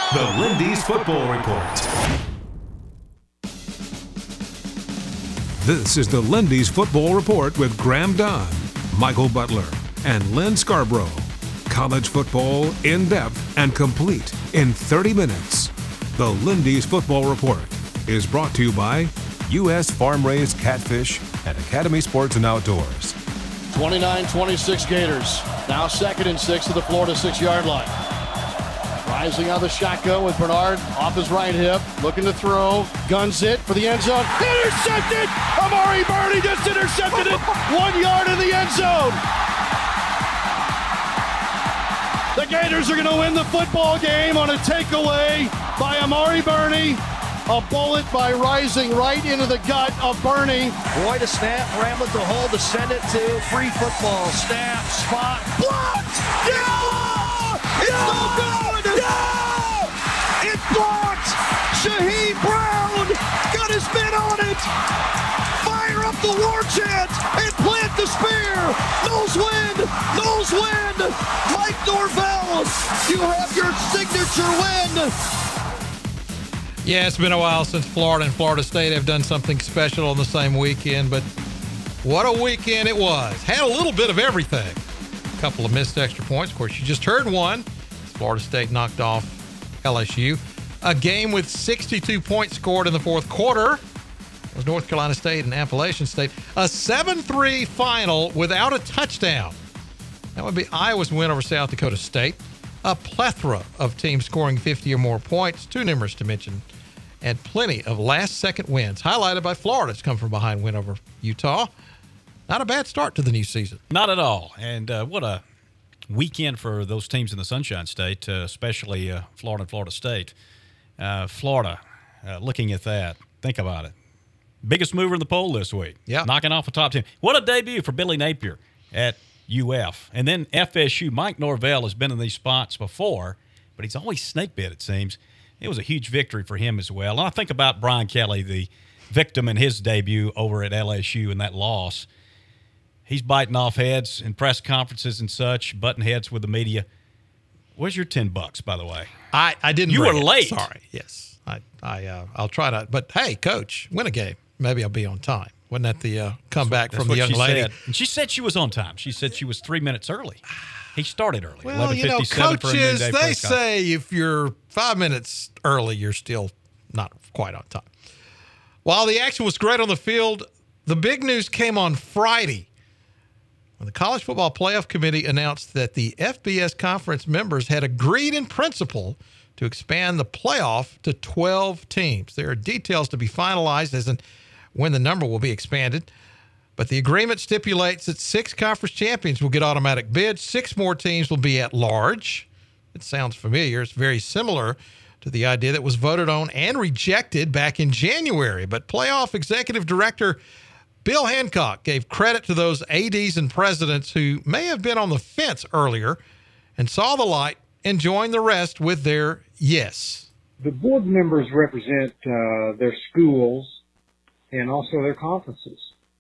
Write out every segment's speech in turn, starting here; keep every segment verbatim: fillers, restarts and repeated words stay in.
The Lindy's Football Report. This is the Lindy's Football Report with Graham Dunn, Michael Butler, and Lynn Scarborough. College football in depth and complete in thirty minutes. The Lindy's Football Report is brought to you by U S Farm-Raised Catfish and Academy Sports and Outdoors. twenty-nine twenty-six Gators. Now second and six to the Florida six-yard line. Rising out of the shotgun with Bernard off his right hip, looking to throw, guns it for the end zone. Intercepted! Amari Burney just intercepted it, one yard in the end zone. The Gators are going to win the football game on a takeaway by Amari Burney. A bullet by Rising right into the gut of Burney. Boy to snap, Ramlet to hold, to send it to free football. Snap, spot, blocked! Yeah! It's yeah! no good! Yeah! It's blocked! Shaheed Brown got his mitt on it! Fire up the war chant and plant the spear! Nose wind! Nose wind! Mike Norvell, you have your signature win! Yeah, it's been a while since Florida and Florida State have done something special on the same weekend, but what a weekend it was. Had a little bit of everything. A couple of missed extra points. Of course, you just heard one. Florida State knocked off L S U. A game with sixty-two points scored in the fourth quarter. It was North Carolina State and Appalachian State. A seven three final without a touchdown. That would be Iowa's win over South Dakota State. A plethora of teams scoring fifty or more points, too numerous to mention, and plenty of last-second wins, highlighted by Florida's come from behind win over Utah. Not a bad start to the new season. Not at all. And uh, what a weekend for those teams in the Sunshine State, uh, especially uh, Florida and Florida State. Uh, Florida, uh, looking at that, think about it. Biggest mover in the poll this week. Yeah. Knocking off a top ten. What a debut for Billy Napier at U F. And then F S U. Mike Norvell has been in these spots before, but he's always snake bit, it seems. It was a huge victory for him as well. And I think about Brian Kelly, the victim in his debut over at L S U and that loss. He's biting off heads in press conferences and such, butting heads with the media. Where's your ten bucks, by the way? I, I didn't. You were it. late. Sorry. Yes. I, I, uh, I'll try to. But, hey, Coach, win a game. Maybe I'll be on time. Wasn't that the uh, comeback That's from the young she lady? Said. And she said she was on time. She said she was three minutes early. He started early. Well, you know, coaches, they say if you're five minutes early, you're still not quite on time. While the action was great on the field, the big news came on Friday when the College Football Playoff Committee announced that the F B S conference members had agreed in principle to expand the playoff to twelve teams. There are details to be finalized as in when the number will be expanded. But the agreement stipulates that six conference champions will get automatic bids. Six more teams will be at large. It sounds familiar. It's very similar to the idea that was voted on and rejected back in January. But playoff executive director Bill Hancock gave credit to those A Ds and presidents who may have been on the fence earlier and saw the light and joined the rest with their yes. The board members represent uh, their schools and also their conferences.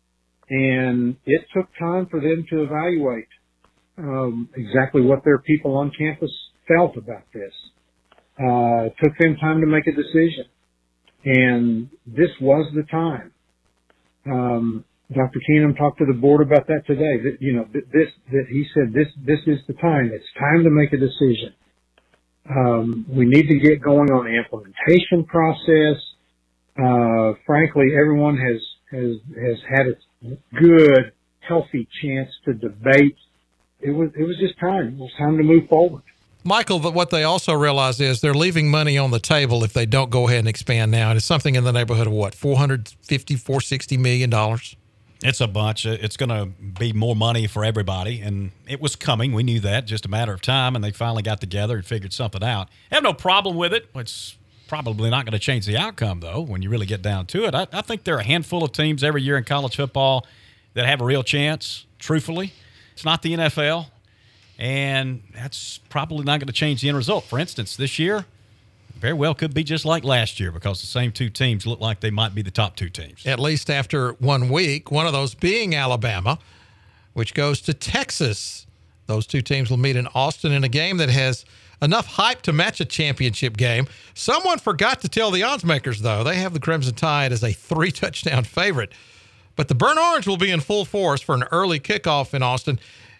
And it took time for them to evaluate um, exactly what their people on campus felt about this. Uh, it took them time to make a decision. And this was the time. Um, Doctor Keenum talked to the board about that today. That, you know, this, that he said this, this is the time. It's time to make a decision. Um, we need to get going on the implementation process. Uh, frankly, everyone has, has, has had a good, healthy chance to debate. It was, it was just time. It was time to move forward. Michael, what they also realize is they're leaving money on the table if they don't go ahead and expand now. And it's something in the neighborhood of what, four hundred fifty, four hundred sixty million dollars? It's a bunch. It's going to be more money for everybody, and it was coming. We knew that, just a matter of time, and they finally got together and figured something out. I have no problem with it. It's probably not going to change the outcome, though, when you really get down to it. I, I think there are a handful of teams every year in college football that have a real chance, truthfully. It's not the N F L, and that's probably not going to change the end result. For instance, this year, very well could be just like last year because the same two teams look like they might be the top two teams. At least after one week, one of those being Alabama, which goes to Texas Those two teams will meet in Austin in a game that has enough hype to match a championship game. Someone forgot to tell the odds makers, though. They have the Crimson Tide as a three-touchdown favorite. But the Burnt Orange will be in full force for an early kickoff in Austin.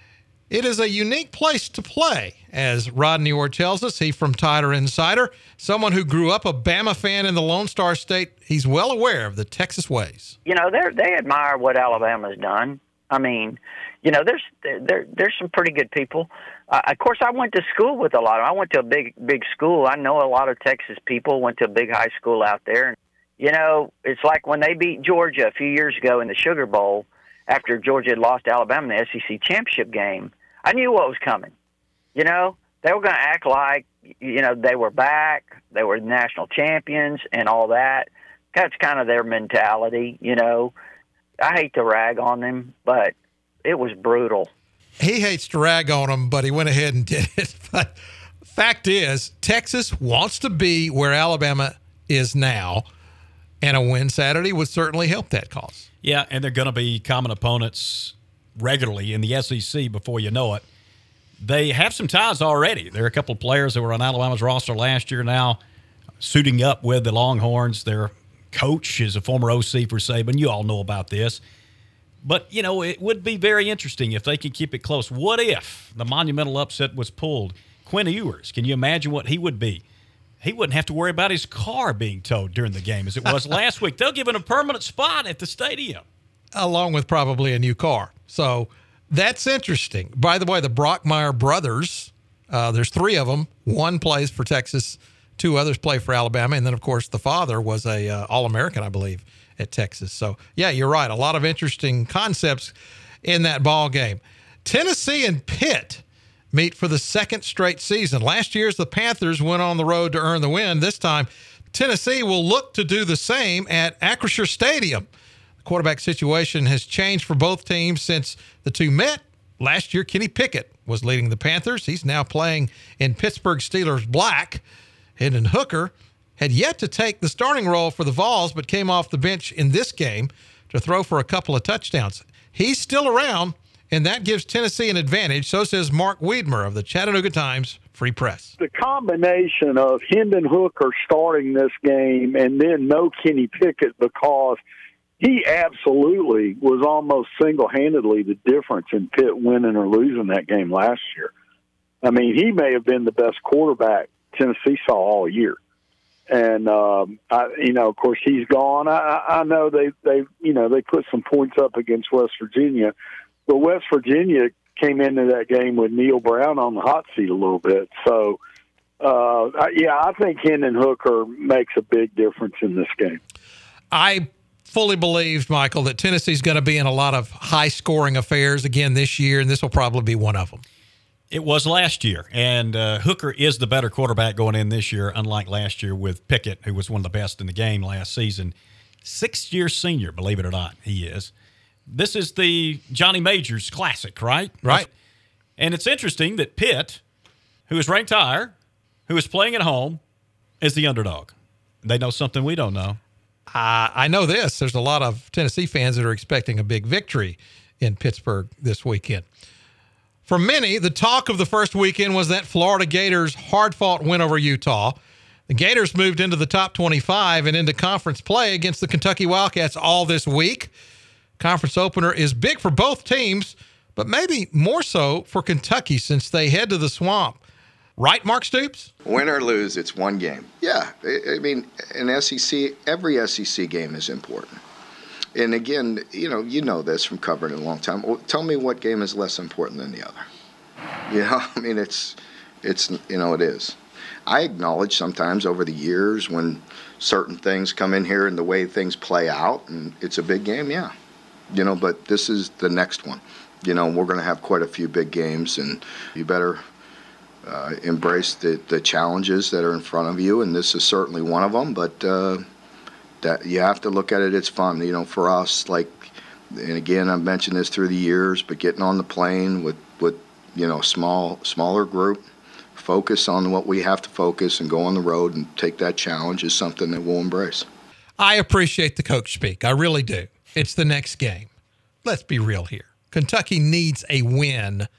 It is a unique place to play, as Rodney Orr tells us. He from Tider Insider, someone who grew up a Bama fan in the Lone Star State. He's well aware of the Texas ways. You know, they they admire what Alabama's done. I mean, you know, there's there there's some pretty good people. Uh, of course, I went to school with a lot of. I went to a big big school. I know a lot of Texas people. Went to a big high school out there. And, you know, it's like when they beat Georgia a few years ago in the Sugar Bowl after Georgia had lost to Alabama in the S E C championship game. I knew what was coming. You know, they were going to act like, you know, they were back, they were national champions and all that. That's kind of their mentality, you know. I hate to rag on them, but it was brutal. He hates to rag on them, but he went ahead and did it. But fact is, Texas wants to be where Alabama is now, and a win Saturday would certainly help that cause. Yeah, and they're going to be common opponents regularly in the S E C before you know it. They have some ties already. There are a couple of players that were on Alabama's roster last year now suiting up with the Longhorns. Their coach is a former O C for Saban. You all know about this. But, you know, it would be very interesting if they could keep it close. What if the monumental upset was pulled? Quinn Ewers, can you imagine what he would be? He wouldn't have to worry about his car being towed during the game as it was last week. They'll give him a permanent spot at the stadium. Along with probably a new car. So that's interesting. By the way, the Brockmeyer brothers, uh, there's three of them. One plays for Texas. Two others play for Alabama. And then, of course, the father was a uh, All-American, I believe, at Texas. So, yeah, you're right. A lot of interesting concepts in that ball game. Tennessee and Pitt meet for the second straight season. Last year's the Panthers went on the road to earn the win. This time, Tennessee will look to do the same at Acrisure Stadium. The quarterback situation has changed for both teams since the two met. Last year, Kenny Pickett was leading the Panthers. He's now playing in Pittsburgh Steelers black. Hendon Hooker had yet to take the starting role for the Vols, but came off the bench in this game to throw for a couple of touchdowns. He's still around, and that gives Tennessee an advantage. So says Mark Wiedmer of the Chattanooga Times Free Press. The combination of Hendon Hooker starting this game and then no Kenny Pickett, because he absolutely was almost single-handedly the difference in Pitt winning or losing that game last year. I mean, he may have been the best quarterback Tennessee saw all year. And, um, I, you know, of course, he's gone. I, I know they, they, you know, they put some points up against West Virginia. But West Virginia came into that game with Neil Brown on the hot seat a little bit. So, uh, I, yeah, I think Hendon Hooker makes a big difference in this game. I fully believe, Michael, that Tennessee's going to be in a lot of high-scoring affairs again this year, and this will probably be one of them. It was last year, and uh, Hooker is the better quarterback going in this year, unlike last year with Pickett, who was one of the best in the game last season. Sixth-year senior, believe it or not, he is. This is the Johnny Majors Classic, right? Right. And it's interesting that Pitt, who is ranked higher, who is playing at home, is the underdog. They know something we don't know. Uh, I know this. There's a lot of Tennessee fans that are expecting a big victory in Pittsburgh this weekend. For many, the talk of the first weekend was that Florida Gators hard-fought win over Utah. The Gators moved into the top twenty-five and into conference play against the Kentucky Wildcats all this week. Conference opener is big for both teams, but maybe more so for Kentucky since they head to the Swamp. Right, Mark Stoops? Win or lose, it's one game. Yeah, I mean, in S E C, every S E C game is important. And again, you know, you know this from covering it a long time. Well, tell me what game is less important than the other. You know, I mean, it's, it's, you know, it is. I acknowledge sometimes over the years when certain things come in here and the way things play out, and it's a big game, yeah. You know, but this is the next one. You know, we're going to have quite a few big games, and you better uh, embrace the, the challenges that are in front of you, and this is certainly one of them, but uh, that you have to look at it. It's fun, you know, for us. Like, and again, I've mentioned this through the years, but getting on the plane with, with you know, small, smaller group, focus on what we have to focus, and go on the road and take that challenge is something that we'll embrace. I appreciate the coach speak. I really do. It's the next game. Let's be real here. Kentucky needs a win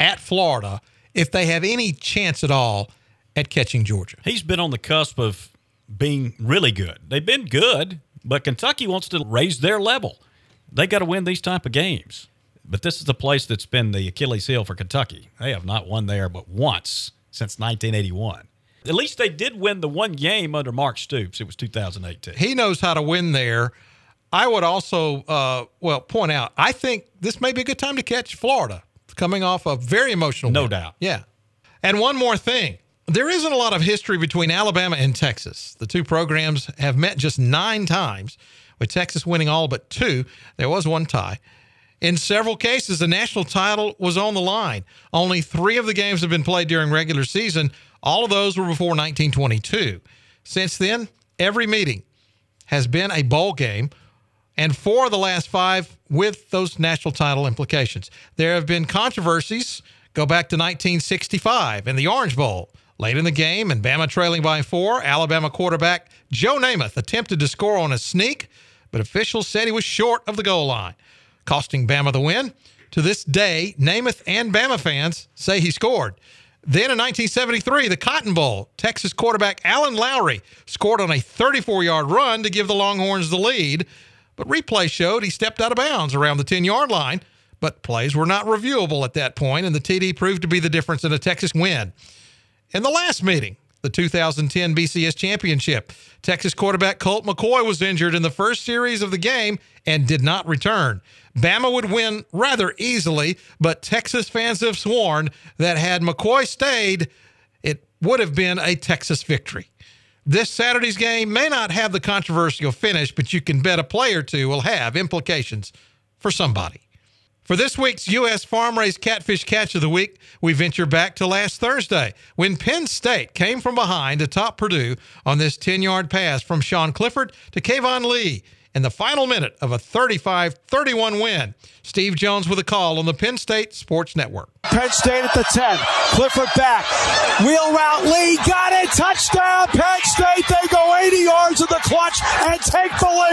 at Florida if they have any chance at all at catching Georgia. He's been on the cusp of being really good. They've been good, but Kentucky wants to raise their level. They got to win these type of games. But this is the place that's been the Achilles heel for Kentucky. They have not won there but once since nineteen eighty-one. At least they did win the one game under Mark Stoops. It was two thousand eighteen. He knows how to win there. I would also, uh, well, point out, I think this may be a good time to catch Florida, coming off a very emotional No win. doubt. Yeah. And one more thing. There isn't a lot of history between Alabama and Texas. The two programs have met just nine times, with Texas winning all but two. There was one tie. In several cases, the national title was on the line. Only three of the games have been played during regular season. All of those were before nineteen twenty-two. Since then, every meeting has been a bowl game, and four of the last five with those national title implications. There have been controversies. Go back to nineteen sixty-five and the Orange Bowl. Late in the game and Bama trailing by four, Alabama quarterback Joe Namath attempted to score on a sneak, but officials said he was short of the goal line, costing Bama the win. To this day, Namath and Bama fans say he scored. Then in nineteen seventy-three, the Cotton Bowl, Texas quarterback Alan Lowry scored on a thirty-four-yard run to give the Longhorns the lead, but replay showed he stepped out of bounds around the ten-yard line, but plays were not reviewable at that point, and the T D proved to be the difference in a Texas win. In the last meeting, the two thousand ten B C S Championship, Texas quarterback Colt McCoy was injured in the first series of the game and did not return. Bama would win rather easily, but Texas fans have sworn that had McCoy stayed, it would have been a Texas victory. This Saturday's game may not have the controversial finish, but you can bet a play or two will have implications for somebody. For this week's U S Farm-Raised Catfish Catch of the Week, we venture back to last Thursday when Penn State came from behind to top Purdue on this ten-yard pass from Sean Clifford to Kayvon Lee in the final minute of a thirty-five thirty-one win. Steve Jones with a call on the Penn State Sports Network. Penn State at the ten. Clifford back. Wheel route. Lee got it. Touchdown. Penn State. They go eighty yards in the clutch and take the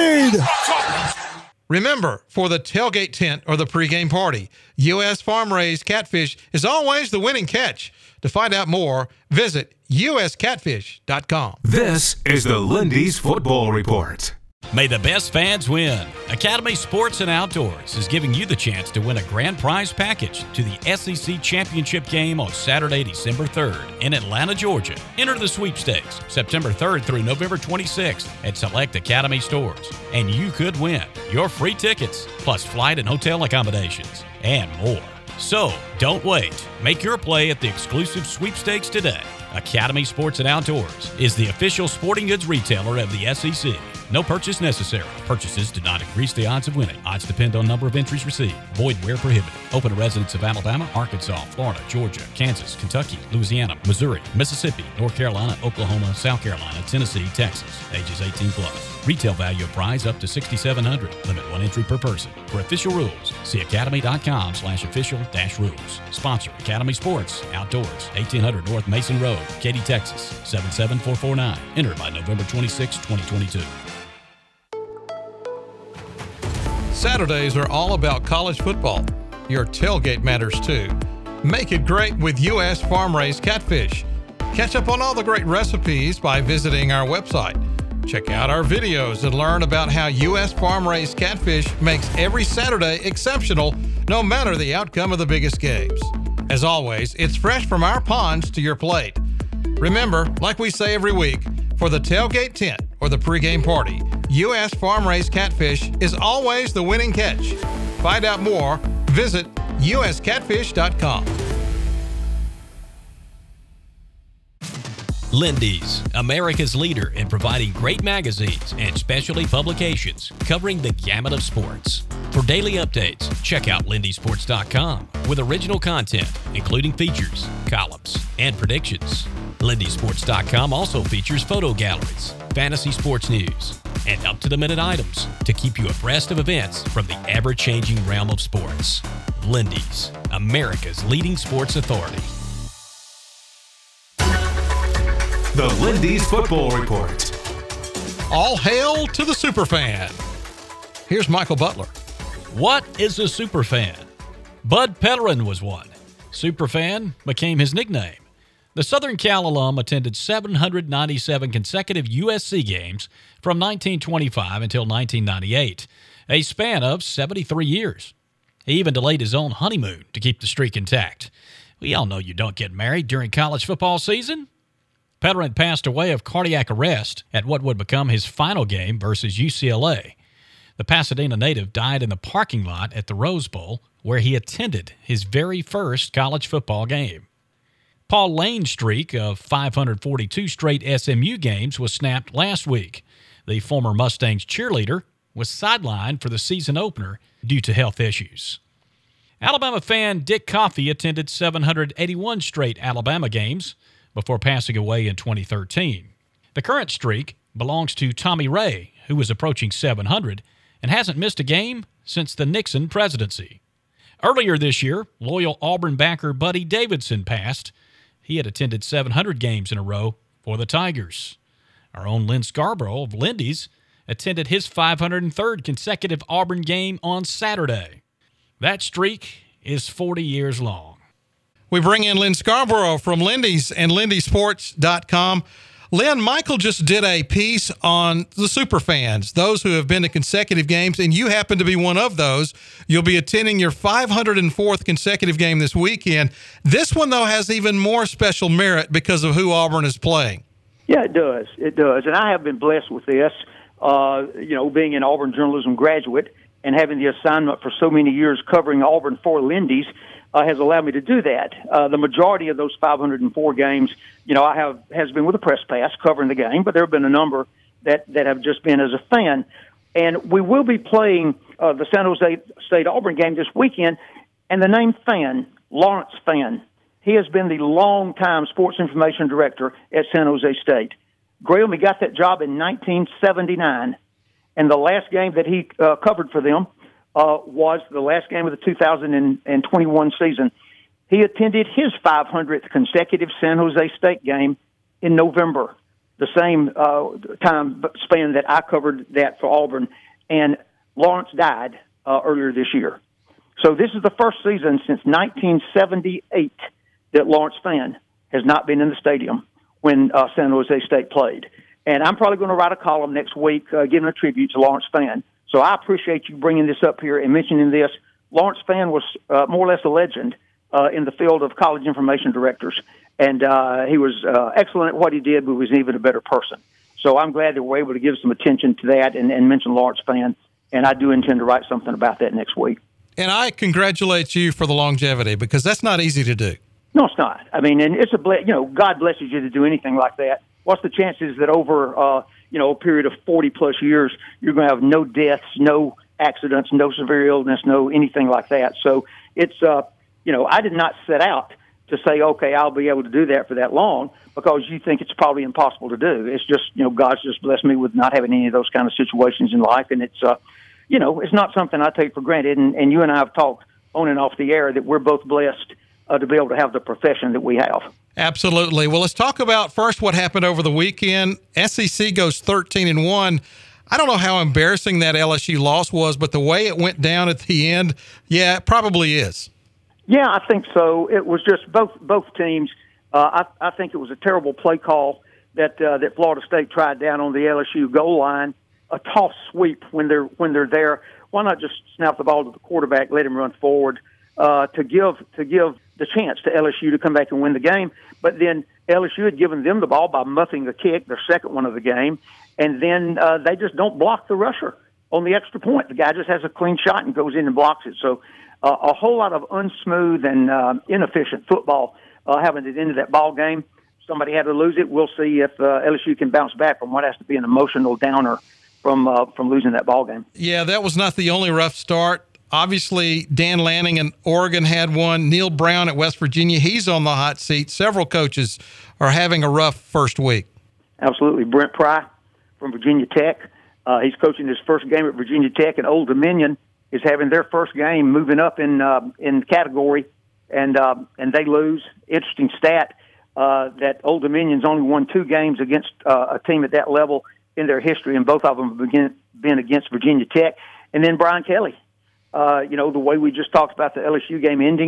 lead. Remember, for the tailgate tent or the pregame party, U S Farm-Raised Catfish is always the winning catch. To find out more, visit U S catfish dot com. This is the Lindy's Football Report. May the best fans win. Academy Sports and Outdoors is giving you the chance to win a grand prize package to the S E C Championship game on Saturday, December third in Atlanta, Georgia. Enter the sweepstakes September third through November twenty-sixth at select Academy stores, and you could win your free tickets plus flight and hotel accommodations and more. So don't wait. Make your play at the exclusive sweepstakes today. Academy Sports and Outdoors is the official sporting goods retailer of the S E C. No purchase necessary. Purchases do not increase the odds of winning. Odds depend on number of entries received. Void where prohibited. Open to residents of Alabama, Arkansas, Florida, Georgia, Kansas, Kentucky, Louisiana, Missouri, Mississippi, North Carolina, Oklahoma, South Carolina, Tennessee, Texas. Ages eighteen plus. Retail value of prize up to six thousand seven hundred dollars. Limit one entry per person. For official rules, see academy.com slash official dash rules. Sponsor Academy Sports Outdoors. eighteen hundred North Mason Road, Katy, Texas. seven seven four four nine. Enter by November twenty-sixth, twenty twenty-two. Saturdays are all about college football. Your tailgate matters too. Make it great with U S Farm-Raised Catfish. Catch up on all the great recipes by visiting our website. Check out our videos and learn about how U S Farm-Raised Catfish makes every Saturday exceptional, no matter the outcome of the biggest games. As always, it's fresh from our ponds to your plate. Remember, like we say every week, for the tailgate tent or the pregame party, U S Farm-Raised Catfish is always the winning catch. Find out more, visit U S catfish dot com. Lindy's, America's leader in providing great magazines and specialty publications covering the gamut of sports. For daily updates, check out lindy sports dot com with original content, including features, columns, and predictions. lindy sports dot com also features photo galleries, fantasy sports news, and up-to-the-minute items to keep you abreast of events from the ever-changing realm of sports. Lindy's, America's leading sports authority. The Lindy's Football Report. All hail to the superfan. Here's Michael Butler. What is a superfan? Bud Pellerin was one. Superfan became his nickname. The Southern Cal alum attended seven hundred ninety-seven consecutive U S C games from nineteen twenty-five until nineteen ninety-eight, a span of seventy-three years. He even delayed his own honeymoon to keep the streak intact. We all know you don't get married during college football season. Petterant passed away of cardiac arrest at what would become his final game versus U C L A. The Pasadena native died in the parking lot at the Rose Bowl, where he attended his very first college football game. Paul Lane's streak of five hundred forty-two straight S M U games was snapped last week. The former Mustangs cheerleader was sidelined for the season opener due to health issues. Alabama fan Dick Coffey attended seven hundred eighty-one straight Alabama games before passing away in twenty thirteen. The current streak belongs to Tommy Ray, who was approaching seven hundred and hasn't missed a game since the Nixon presidency. Earlier this year, loyal Auburn backer Buddy Davidson passed. He had attended seven hundred games in a row for the Tigers. Our own Lynn Scarborough of Lindy's attended his five hundred third consecutive Auburn game on Saturday. That streak is forty years long. We bring in Lynn Scarborough from Lindy's and Lindy Sports dot com. Lynn, Michael just did a piece on the superfans, those who have been to consecutive games, and you happen to be one of those. You'll be attending your five hundred fourth consecutive game this weekend. This one, though, has even more special merit because of who Auburn is playing. Yeah, it does. It does. And I have been blessed with this, uh, you know, being an Auburn journalism graduate and having the assignment for so many years covering Auburn for Lindy's. Uh, has allowed me to do that. Uh, the majority of those five hundred four games, you know, I have has been with a press pass covering the game, but there have been a number that, that have just been as a fan. And we will be playing uh, the San Jose State-Auburn game this weekend, and the name Fan, Lawrence Fan, he has been the longtime sports information director at San Jose State. Graham, he got that job in nineteen seventy-nine, and the last game that he uh, covered for them Uh, was the last game of the two thousand twenty-one season. He attended his five hundredth consecutive San Jose State game in November, the same uh, time span that I covered that for Auburn, and Lawrence died uh, earlier this year. So this is the first season since nineteen seventy-eight that Lawrence Fan has not been in the stadium when uh, San Jose State played. And I'm probably going to write a column next week uh, giving a tribute to Lawrence Fan. So I appreciate you bringing this up here and mentioning this. Lawrence Fan was uh, more or less a legend uh, in the field of college information directors, and uh, he was uh, excellent at what he did, but was even a better person. So I'm glad that we're able to give some attention to that and, and mention Lawrence Fan, and I do intend to write something about that next week. And I congratulate you for the longevity, because that's not easy to do. No, it's not. I mean, and it's a ble- you know, God blesses you to do anything like that. What's the chances that over uh, you know, a period of forty plus years, you're going to have no deaths, no accidents, no severe illness, no anything like that. So it's, uh, you know, I did not set out to say, okay, I'll be able to do that for that long, because you think it's probably impossible to do. It's just, you know, God's just blessed me with not having any of those kind of situations in life. And it's, uh, you know, it's not something I take for granted. And, and you and I have talked on and off the air that we're both blessed uh, to be able to have the profession that we have. Absolutely. Well, let's talk about first what happened over the weekend. S E C goes thirteen and one. I don't know how embarrassing that L S U loss was, but the way it went down at the end, yeah, it probably is. Yeah, I think so. It was just both both teams. Uh, I, I think it was a terrible play call that uh, that Florida State tried down on the L S U goal line. A toss sweep when they're when they're there. Why not just snap the ball to the quarterback, let him run forward uh, to give to give the chance to L S U to come back and win the game? But then L S U had given them the ball by muffing the kick, their second one of the game, and then uh, they just don't block the rusher on the extra point. The guy just has a clean shot and goes in and blocks it. So uh, a whole lot of unsmooth and uh, inefficient football uh, having it into that ball game. Somebody had to lose it. We'll see if uh, L S U can bounce back from what has to be an emotional downer from uh, from losing that ball game. Yeah, that was not the only rough start. Obviously, Dan Lanning in Oregon had one. Neil Brown at West Virginia, he's on the hot seat. Several coaches are having a rough first week. Absolutely. Brent Pry from Virginia Tech. Uh, he's coaching his first game at Virginia Tech, and Old Dominion is having their first game moving up in uh, in category, and uh, and they lose. Interesting stat uh, that Old Dominion's only won two games against uh, a team at that level in their history, and both of them have been, been against Virginia Tech. And then Brian Kelly. Uh, you know, the way we just talked about the L S U game ending,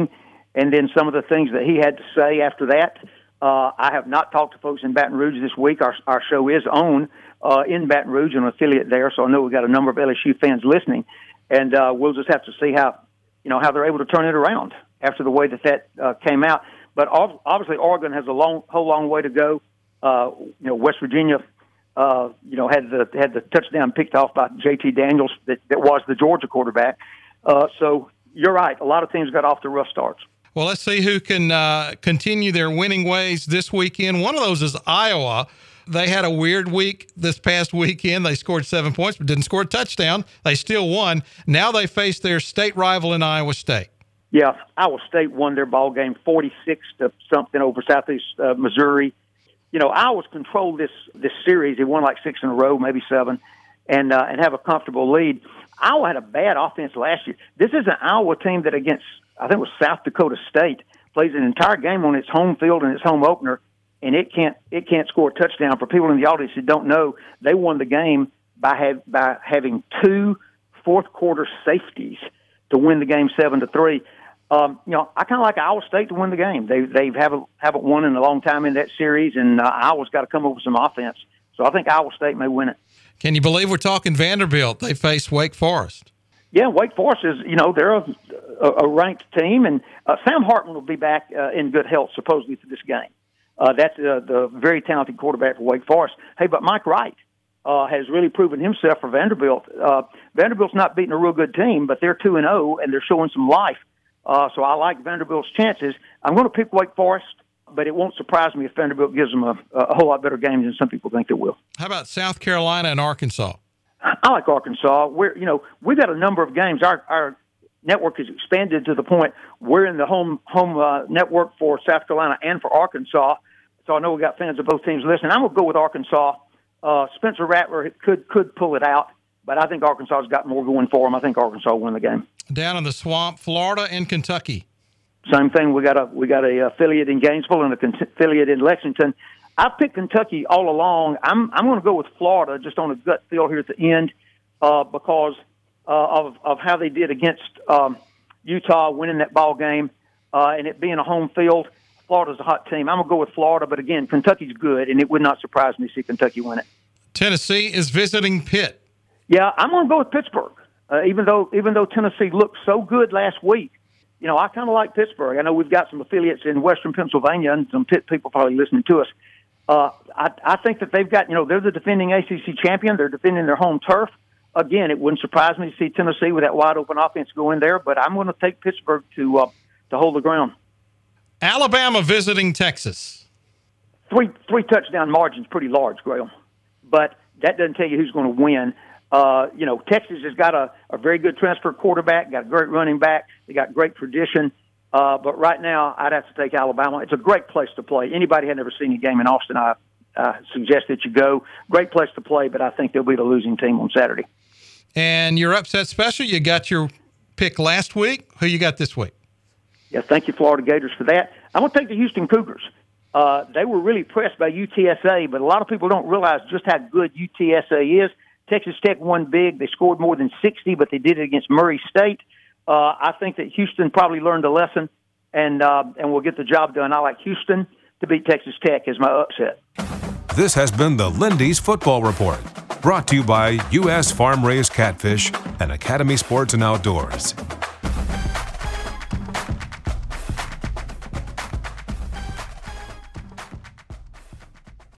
and then some of the things that he had to say after that. Uh, I have not talked to folks in Baton Rouge this week. Our, our show is on uh, in Baton Rouge, an affiliate there, so I know we've got a number of L S U fans listening, and uh, we'll just have to see how, you know, how they're able to turn it around after the way that that uh, came out. But obviously, Oregon has a long, whole long way to go. Uh, you know, West Virginia, uh, you know, had the had the touchdown picked off by J T Daniels that, that was the Georgia quarterback. Uh, so you're right. A lot of teams got off to rough starts. Well, let's see who can uh, continue their winning ways this weekend. One of those is Iowa. They had a weird week this past weekend. They scored seven points but didn't score a touchdown. They still won. Now they face their state rival in Iowa State. Yeah, Iowa State won their ball game forty-six to something over Southeast uh, Missouri. You know, Iowa's controlled this this series. They won like six in a row, maybe seven, and uh, and have a comfortable lead. Iowa had a bad offense last year. This is an Iowa team that against, I think it was South Dakota State, plays an entire game on its home field and its home opener, and it can't it can't score a touchdown. For people in the audience who don't know, they won the game by have, by having two fourth quarter safeties to win the game seven to three. Um, you know, I kind of like Iowa State to win the game. They they haven't haven't won in a long time in that series, and uh, Iowa's got to come up with some offense. So I think Iowa State may win it. Can you believe we're talking Vanderbilt? They face Wake Forest. Yeah, Wake Forest is, you know, they're a, a ranked team, and uh, Sam Hartman will be back uh, in good health, supposedly, for this game. Uh, that's uh, the very talented quarterback for Wake Forest. Hey, but Mike Wright uh, has really proven himself for Vanderbilt. Uh, Vanderbilt's not beating a real good team, but they're two and oh, and they're showing some life. Uh, so I like Vanderbilt's chances. I'm going to pick Wake Forest, but it won't surprise me if Vanderbilt gives them a, a whole lot better game than some people think they will. How about South Carolina and Arkansas? I like Arkansas. We're, you know, we've got a number of games. Our our network has expanded to the point we're in the home home uh, network for South Carolina and for Arkansas. So I know we got fans of both teams listening. I'm going to go with Arkansas. Uh, Spencer Rattler could could pull it out, but I think Arkansas's got more going for them. I think Arkansas will win the game. Down in the swamp, Florida and Kentucky. Same thing. We got a we got a affiliate in Gainesville and an affiliate in Lexington. I've picked Kentucky all along. I'm I'm going to go with Florida just on a gut feel here at the end uh, because uh, of of how they did against um, Utah, winning that ball game uh, and it being a home field. Florida's a hot team. I'm going to go with Florida, but again, Kentucky's good, and it would not surprise me to see Kentucky win it. Tennessee is visiting Pitt. Yeah, I'm going to go with Pittsburgh. Uh, even though even though Tennessee looked so good last week, you know, I kind of like Pittsburgh. I know we've got some affiliates in Western Pennsylvania and some Pitt people probably listening to us. Uh, I, I think that they've got, you know, they're the defending A C C champion. They're defending their home turf. Again, it wouldn't surprise me to see Tennessee with that wide open offense go in there, but I'm going to take Pittsburgh to uh, to hold the ground. Alabama visiting Texas. Three three touchdown margin's pretty large, Grail, but that doesn't tell you who's going to win. Uh, you know, Texas has got a, a very good transfer quarterback, got a great running back. They got great tradition. Uh, but right now, I'd have to take Alabama. It's a great place to play. Anybody had never seen a game in Austin, I uh, suggest that you go. Great place to play, but I think they'll be the losing team on Saturday. And your upset special, you got your pick last week. Who you got this week? Yeah, thank you, Florida Gators, for that. I'm going to take the Houston Cougars. Uh, they were really pressed by U T S A, but a lot of people don't realize just how good U T S A is. Texas Tech won big. They scored more than sixty, but they did it against Murray State. Uh, I think that Houston probably learned a lesson, and uh, and will get the job done. I like Houston to beat Texas Tech as my upset. This has been the Lindy's Football Report, brought to you by U S Farm Raised Catfish and Academy Sports and Outdoors.